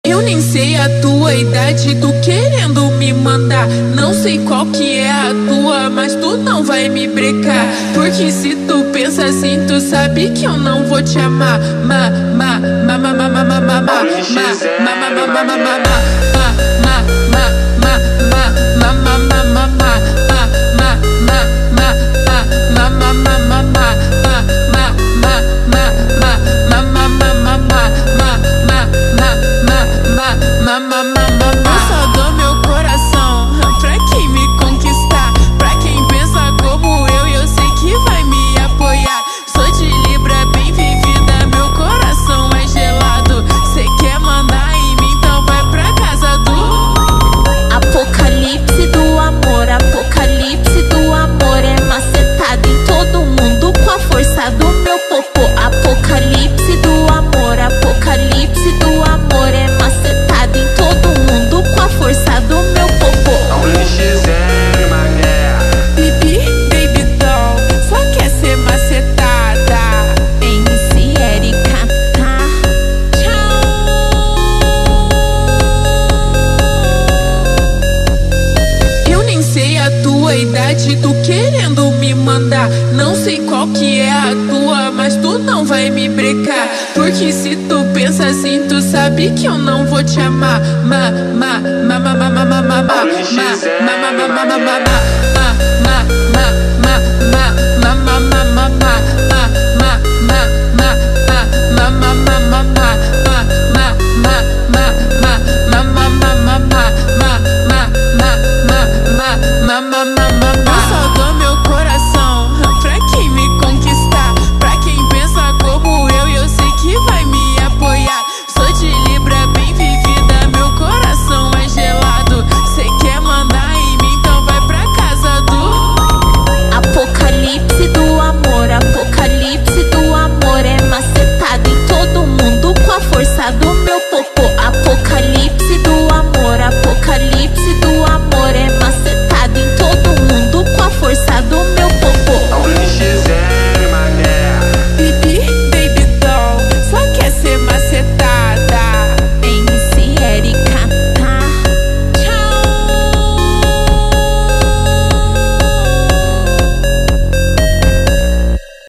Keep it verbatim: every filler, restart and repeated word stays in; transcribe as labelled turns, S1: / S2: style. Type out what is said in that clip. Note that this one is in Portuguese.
S1: Eu nem sei a tua idade, tu querendo me mandar. Não sei qual que é a tua, mas tu não vai me brecar. Porque se tu pensa assim, tu sabe que eu não vou te amar. Ma, ma, ma, ma, ma, ma, ma, ma, ma, ma, ma, ma, ma, ma, ma, ma, eu só dou meu coração pra quem me conquistar, pra quem pensa como eu, eu sei que vai me apoiar. Sou de Libra bem vivida, meu coração é gelado. Cê quer mandar em mim, então vai pra casa do
S2: Apocalipse do amor, apocalipse do amor é macetado em todo mundo com a força do meu popô. Apocalipse do amor, apocalipse do amor é macetado em todo mundo com a força do meu popô.
S3: X M, mané.
S1: Bibi, baby doll, só quer ser macetada.
S2: M C Erika, tá?
S1: Eu nem sei a tua idade, tu querendo me mandar. Não sei qual que é a tua, mas tu não vai me brecar. Porque se tu pensa assim, tu sabe que eu não vou te amar. Ma, ma, ma, ma, ma, ma, ma, ma, ma, ma, ma, ma, ma, ma, ma, ma, ma, ma, ma,